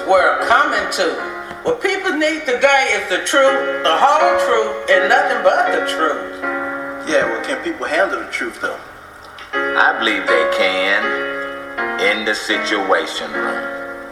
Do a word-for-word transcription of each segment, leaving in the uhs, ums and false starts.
world coming to? What people need today is the truth, the whole truth, and nothing but the truth. Yeah, well, can people handle the truth, though? I believe they can in the Situation Room.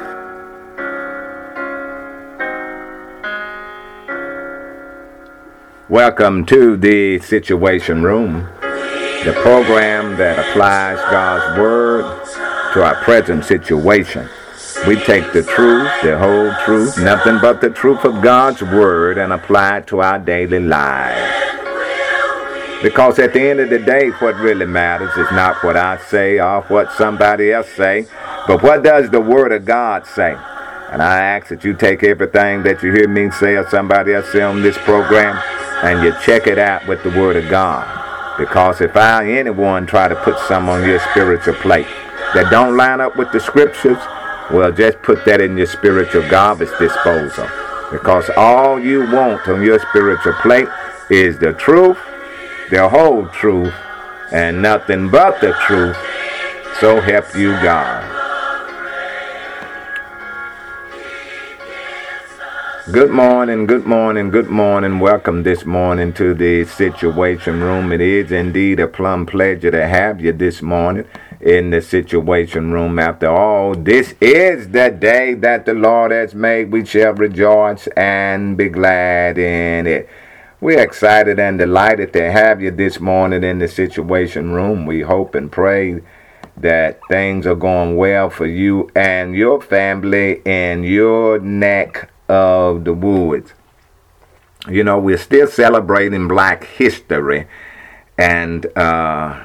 Welcome to the Situation Room, the program that applies God's Word to our present situation. We take the truth, the whole truth, nothing but the truth of God's Word, and apply it to our daily lives. Because at the end of the day, what really matters is not what I say or what somebody else say, but what does the Word of God say? And I ask that you take everything that you hear me say or somebody else say on this program, and you check it out with the Word of God. Because if I, anyone, try to put some on your spiritual plate that don't line up with the Scriptures, well, just put that in your spiritual garbage disposal. Because all you want on your spiritual plate is the truth, the whole truth, and nothing but the truth. So help you God. Good morning, good morning, good morning. Welcome this morning to the Situation Room. It is indeed a plumb pleasure to have you this morning in the Situation Room. After all, this is the day that the Lord has made. We shall rejoice and be glad in it. We're excited and delighted to have you this morning in the Situation Room. We hope and pray that things are going well for you and your family in your neck of the woods. You know, we're still celebrating Black History, and uh,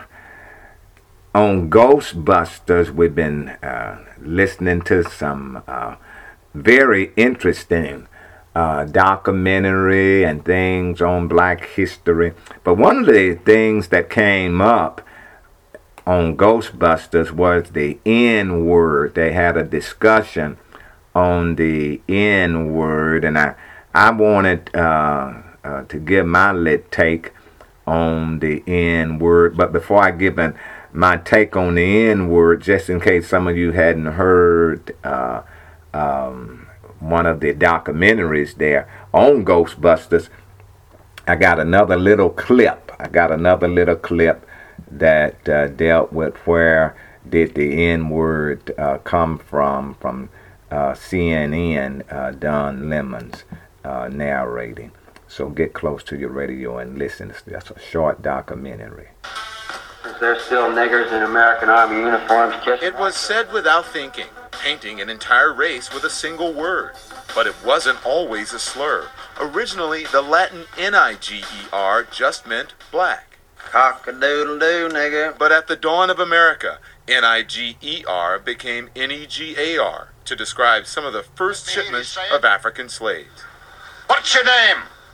on Ghostbusters, we've been uh, listening to some uh, very interesting uh, documentary and things on Black History. But one of the things that came up on Ghostbusters was the N word. They had a discussion on the N word, and I I wanted uh, uh, to give my lit take on the N word. But before I give an, my take on the N word, just in case some of you hadn't heard uh, um, one of the documentaries there on Ghostbusters, I got another little clip. I got another little clip that uh, dealt with where did the N word uh, come from from. Uh, C N N, uh, Don Lemon's uh, narrating. So get close to your radio and listen. That's a short documentary. Is there still niggers in American Army uniforms? Just it was said without thinking, painting an entire race with a single word. But it wasn't always a slur. Originally, the Latin N I G E R just meant black. Cock-a-doodle-doo, nigger. But at the dawn of America, N I G E R became N E G A R to describe some of the first shipments of African slaves. What's your name?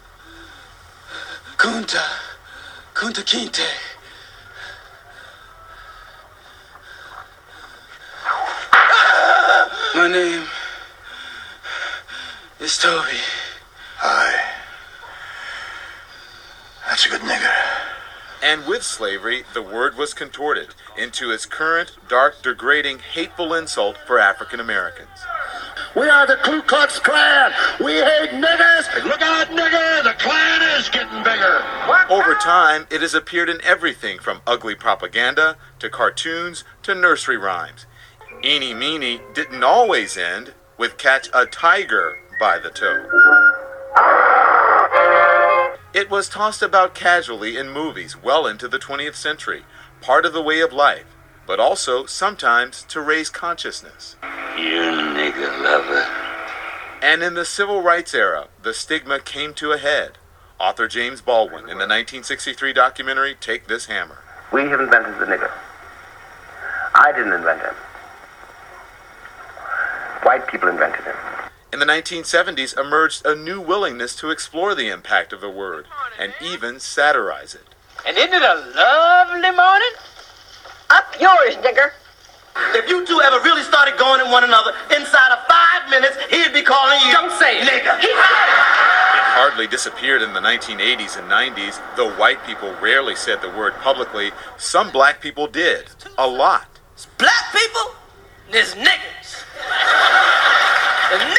Kunta. Kunta Kinte. My name is Toby. Aye. That's a good nigger. And with slavery, the word was contorted into its current, dark, degrading, hateful insult for African Americans. We are the Ku Klux Klan. We hate niggers. Look out, nigger. The Klan is getting bigger. What? Over time, it has appeared in everything from ugly propaganda to cartoons to nursery rhymes. Eeny Meeny didn't always end with catch a tiger by the toe. It was tossed about casually in movies well into the twentieth century, part of the way of life, but also sometimes to raise consciousness. You nigger lover. And in the civil rights era, the stigma came to a head. Author James Baldwin, in the nineteen sixty-three documentary Take This Hammer. We have invented the nigger. I didn't invent him. White people invented him. In the nineteen seventies emerged a new willingness to explore the impact of the word and even satirize it. And isn't it a lovely morning? Up yours, nigger. If you two ever really started going at one another, inside of five minutes, he'd be calling you... Don't say it. Nigger. He said it. It hardly disappeared in the nineteen eighties and nineties, though white people rarely said the word publicly. Some black people did. A lot. Black people? There's niggers. The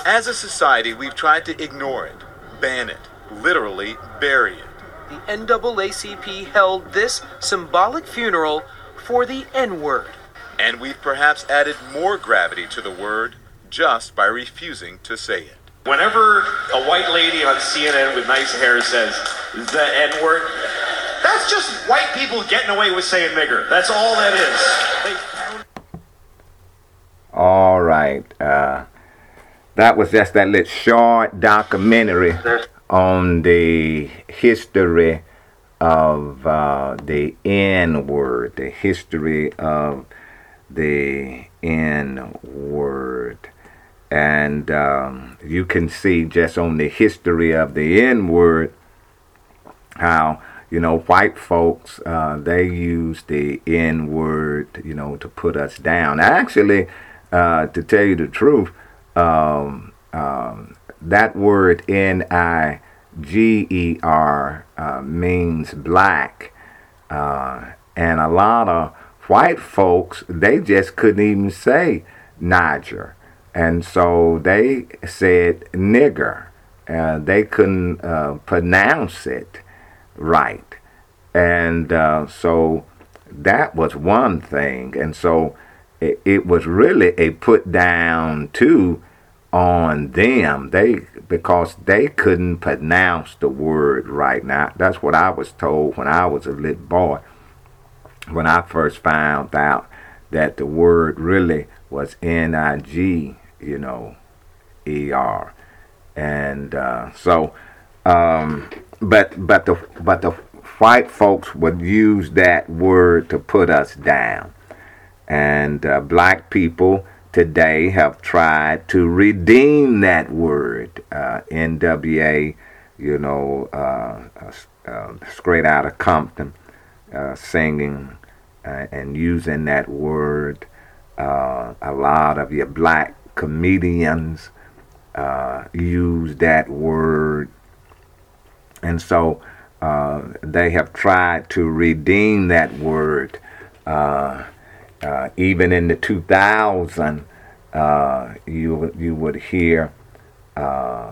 As a society, we've tried to ignore it, ban it, literally bury it. The N double A C P held this symbolic funeral for the N-word. And we've perhaps added more gravity to the word just by refusing to say it. Whenever a white lady on C N N with nice hair says the N-word, that's just white people getting away with saying nigger. That's all that is. They found... All right. Uh, that was just that little short documentary on the history of uh, the N-word, the history of the N-word. And um, you can see just on the history of the N-word how, you know, white folks, uh, they use the N-word, you know, to put us down. Actually, uh, to tell you the truth, um, um, that word N I G E R uh, means black. Uh, and a lot of white folks, they just couldn't even say Niger. And so they said nigger. Uh, they couldn't uh, pronounce it right. And uh, so that was one thing. And so it, it was really a put down too on them. They because they couldn't pronounce the word right. Now, that's what I was told when I was a little boy, when I first found out that the word really was N I G, you know, E R. And uh, so, um, but but the but the white folks would use that word to put us down, and uh, black people today have tried to redeem that word. Uh, N W A, you know, uh, uh, uh, straight out of Compton, uh, singing uh, and using that word. Uh, a lot of your black comedians uh, use that word, and so uh, they have tried to redeem that word. Uh, uh, even in the two thousand, uh, you you would hear uh,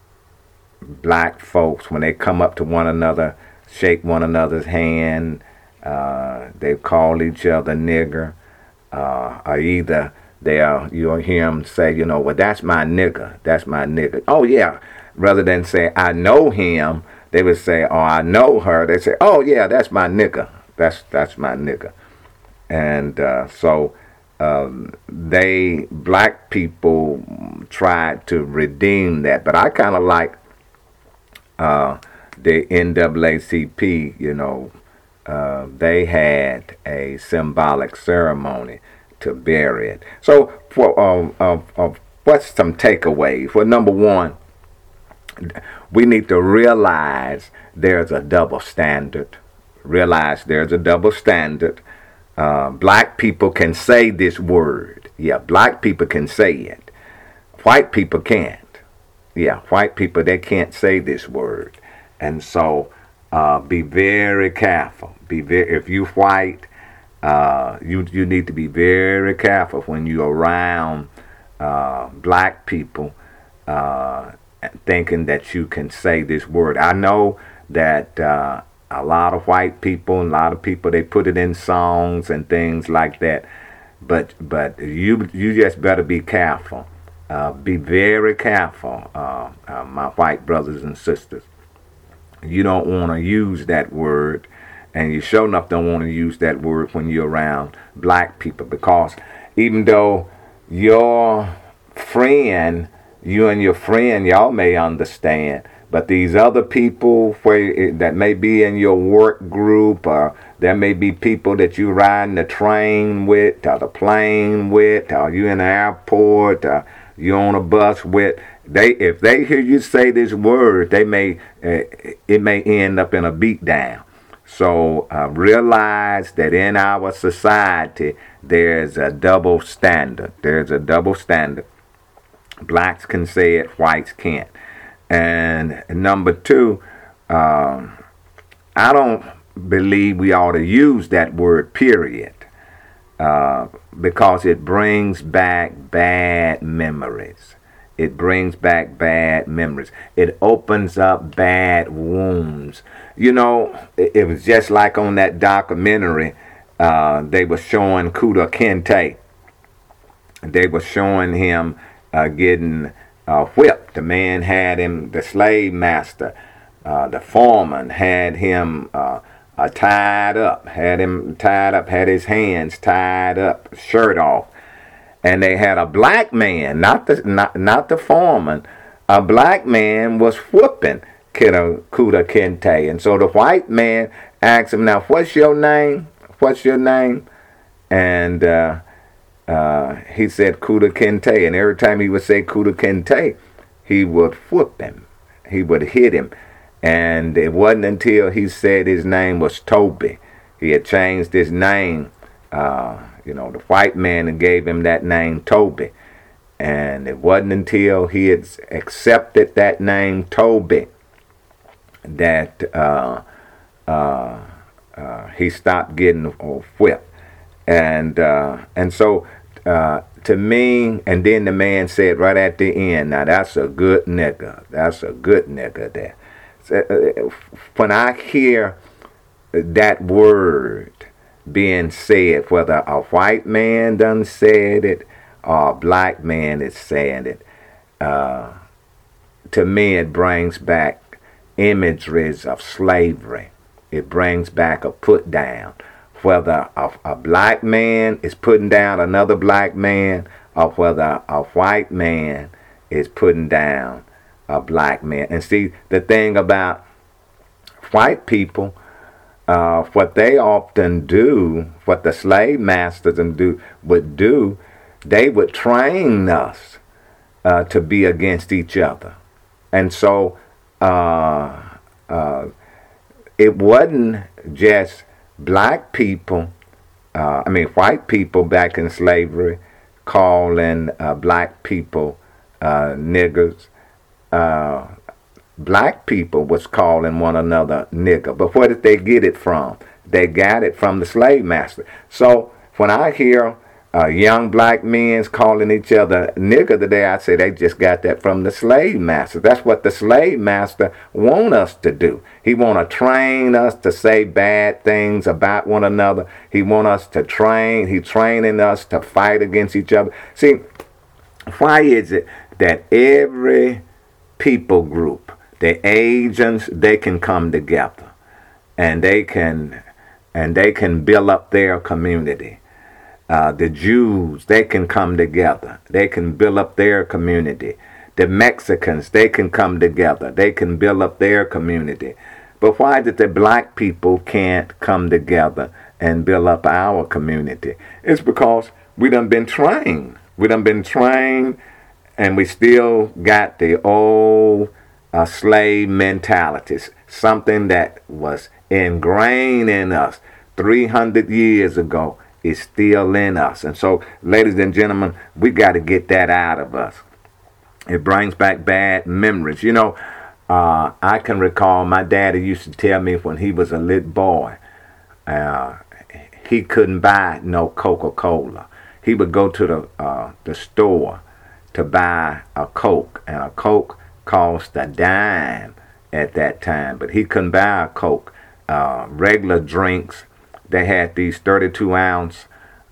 black folks when they come up to one another, shake one another's hand. Uh, they call each other nigger, uh, or either they'll you'll hear them say, you know, well, that's my nigger, that's my nigger. Oh yeah, rather than say I know him, they would say, oh, I know her. They say, oh yeah, that's my nigger, that's that's my nigger. And uh, so um, they black people tried to redeem that, but I kind of like uh, the N double A C P, you know. Uh, they had a symbolic ceremony to bury it. So, for um, uh, uh, what's some takeaways? Well, number one, we need to realize there's a double standard. Realize there's a double standard. Uh, black people can say this word. Yeah, black people can say it. White people can't. Yeah, white people, they can't say this word. And so, Uh, be very careful. Be very. If you white, uh, you you need to be very careful when you're around uh, black people, uh, thinking that you can say this word. I know that uh, a lot of white people, a lot of people, they put it in songs and things like that. But but you you just better be careful. Uh, be very careful, uh, uh, my white brothers and sisters. You don't want to use that word, and you sure enough don't want to use that word when you're around black people, because even though your friend, you and your friend, y'all may understand, but these other people where that may be in your work group, or there may be people that you riding the train with, or the plane with, or you in the airport, or you on a bus with. They, if they hear you say this word, they may uh, it may end up in a beat down. So uh, realize that in our society there's a double standard. There's a double standard. Blacks can say it, whites can't. And number two, um, I don't believe we ought to use that word, period, uh, because it brings back bad memories. It brings back bad memories. It opens up bad wounds. You know, it, it was just like on that documentary, uh, they were showing Kunta Kinte. They were showing him uh, getting uh, whipped. The man had him, the slave master, uh, the foreman had him uh, uh, tied up, had him tied up, had his hands tied up, shirt off. And they had a black man, not the not, not the foreman, a black man was whooping Kunta Kinte. And so the white man asked him, now, what's your name? What's your name? And uh, uh, he said Kunta Kinte. And every time he would say Kunta Kinte, he would whoop him. He would hit him. And it wasn't until he said his name was Toby. He had changed his name. Uh, you know, the white man gave him that name Toby. And it wasn't until he had accepted that name Toby that uh, uh, uh, he stopped getting whipped. And and, uh, and so uh, to me, and then the man said right at the end, now that's a good nigga. That's a good nigga there. So, when I hear that word being said, whether a white man done said it or a black man is saying it, uh, to me it brings back imageries of slavery. It brings back a put down. Whether a, a black man is putting down another black man, or whether a white man is putting down a black man. And see, the thing about white people, uh, what they often do, what the slave masters and do would do, they would train us uh, to be against each other. And so uh, uh, it wasn't just black people, uh, I mean white people back in slavery calling uh, black people uh, niggers. Uh, black people was calling one another nigger. But where did they get it from? They got it from the slave master. So when I hear uh, young black men calling each other nigger today, I say they just got that from the slave master. That's what the slave master want us to do. He want to train us to say bad things about one another. He want us to train. He training us to fight against each other. See, why is it that every people group, the Asians, they can come together and they can and they can build up their community. Uh, the Jews, they can come together. They can build up their community. The Mexicans, they can come together. They can build up their community. But why did the black people can't come together and build up our community? It's because we done been trained. We done been trained, and we still got the old uh, slave mentalities, something that was ingrained in us three hundred years ago is still in us. And so, ladies and gentlemen, we got to get that out of us. It brings back bad memories. You know, uh, I can recall my daddy used to tell me when he was a little boy, uh, he couldn't buy no Coca-Cola. He would go to the uh, the store to buy a Coke, and a Coke cost a dime at that time, but he couldn't buy a Coke. Uh, regular drinks, they had these thirty-two ounce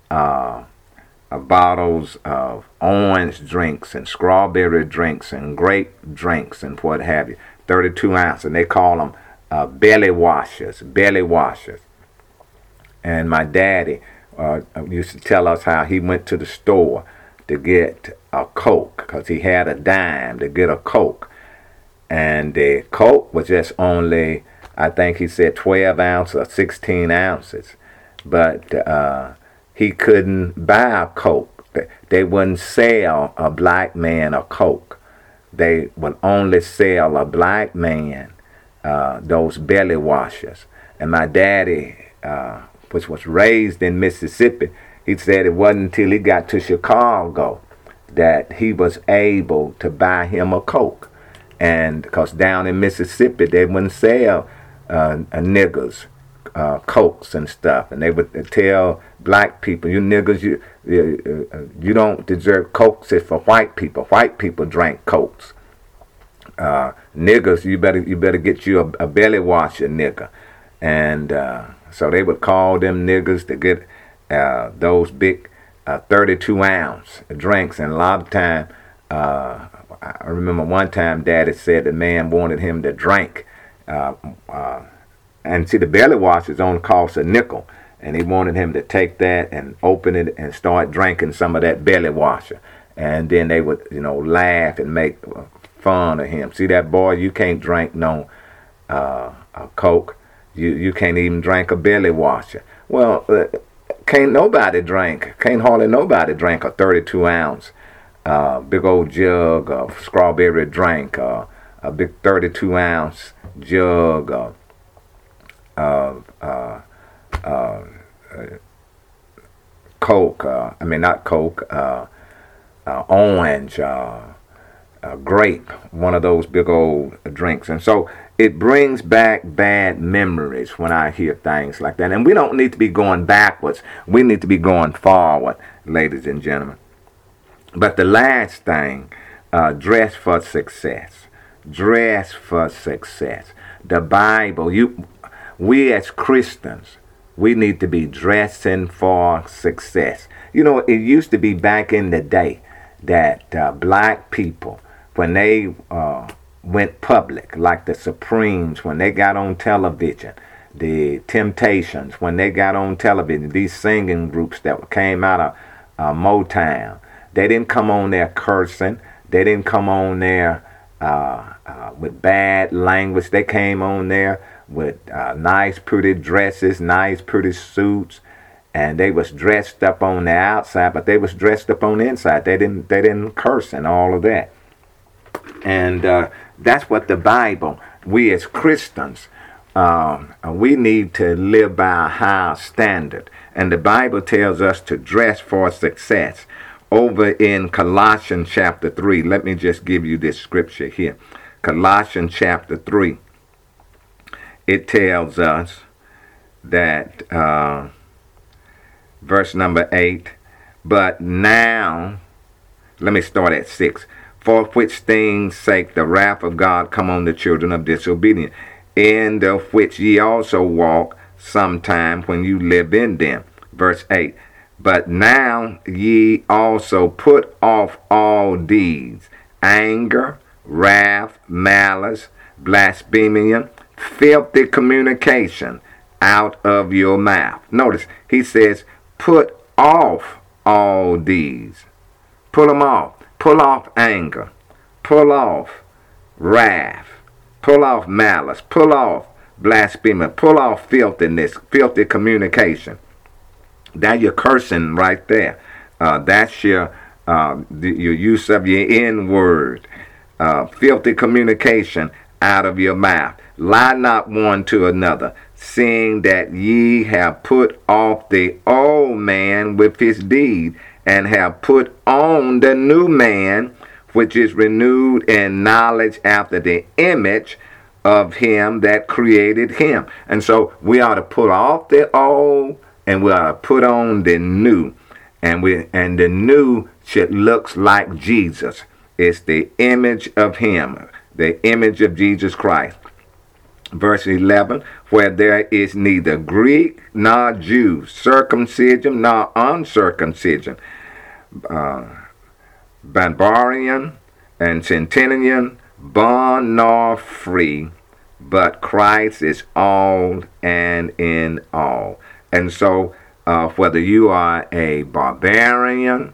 uh, uh, bottles of orange drinks and strawberry drinks and grape drinks and what have you, thirty-two ounce, and they call them uh, belly washers, belly washers. And my daddy uh, used to tell us how he went to the store to get a Coke, because he had a dime to get a Coke. And the Coke was just only, I think he said twelve ounces or sixteen ounces. But uh, he couldn't buy a Coke. They wouldn't sell a black man a Coke. They would only sell a black man uh, those belly washers. And my daddy, uh, which was raised in Mississippi, he said it wasn't until he got to Chicago that he was able to buy him a Coke. And because down in Mississippi, they wouldn't sell uh, niggers uh, cokes and stuff, and they would tell black people, you niggers, you you, uh, you don't deserve cokes. It's for white people. White people drank cokes. Uh, niggers, you better you better get you a, a belly washer, nigger. And uh, so they would call them niggers to get uh, those big uh, thirty-two ounce drinks. And a lot of time, uh, I remember one time Daddy said the man wanted him to drink. Uh, uh, and see, the belly washers only cost a nickel. And he wanted him to take that and open it and start drinking some of that belly washer. And then they would, you know, laugh and make fun of him. See that boy, you can't drink no uh, a Coke. You you can't even drink a belly washer. Well, uh, can't nobody drink. Can't hardly nobody drink a thirty-two ounce uh, big old jug of strawberry drink. Uh, a big thirty-two ounce jug of uh, uh, uh, uh, Coke. Uh, I mean, not Coke. Uh, uh, orange. Uh, Uh, grape, one of those big old drinks. And so it brings back bad memories when I hear things like that. And we don't need to be going backwards. We need to be going forward, ladies and gentlemen. But the last thing, uh, dress for success. Dress for success. The Bible, you, we as Christians, we need to be dressing for success. You know, it used to be back in the day that uh, black people, when they uh, went public, like the Supremes, when they got on television, the Temptations, when they got on television, these singing groups that came out of uh, Motown, they didn't come on there cursing. They didn't come on there uh, uh, with bad language. They came on there with uh, nice, pretty dresses, nice, pretty suits, and they was dressed up on the outside, but they was dressed up on the inside. They didn't, they didn't curse and all of that. And uh, that's what the Bible, we as Christians, um, we need to live by a higher standard. And the Bible tells us to dress for success. Over in Colossians chapter three, let me just give you this scripture here. Colossians chapter three, it tells us that, uh, verse number eight, but now, let me start at six. For which things sake the wrath of God come on the children of disobedience, in the which ye also walk sometime when you live in them. Verse eight. But now ye also put off all these: anger, wrath, malice, blasphemy, filthy communication out of your mouth. Notice, he says, put off all these. Pull them off. Pull off anger, pull off wrath, pull off malice, pull off blasphemy, pull off filthiness, filthy communication. That you're cursing right there. Uh, that's your uh, the, your use of your N-word. Uh, filthy communication out of your mouth. Lie not one to another, seeing that ye have put off the old man with his deed, and have put on the new man, which is renewed in knowledge after the image of him that created him. And so we ought to put off the old, and we ought to put on the new. And we and the new should look like Jesus. It's the image of him, the image of Jesus Christ. Verse eleven, where there is neither Greek nor Jew, circumcision nor uncircumcision, uh, barbarian and centenarian, bond nor free, but Christ is all and in all. And so, uh, whether you are a barbarian,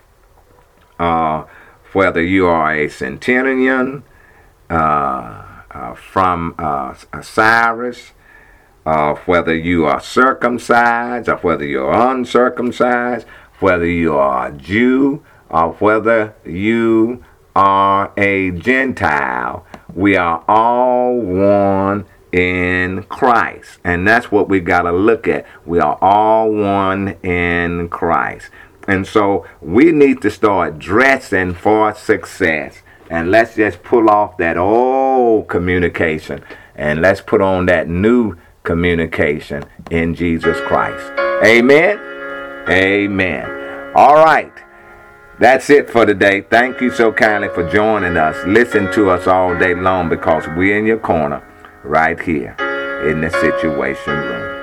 uh, whether you are a centenarian, uh, Uh, from uh, Cyrus, uh, whether you are circumcised or whether you're uncircumcised, whether you are a Jew or whether you are a Gentile, we are all one in Christ. And that's what we got to look at. We are all one in Christ. And so we need to start dressing for success. And let's just pull off that old communication, and let's put on that new communication in Jesus Christ. Amen. Amen. All right. That's it for today. Thank you so kindly for joining us. Listen to us all day long because we're in your corner right here in the Situation Room.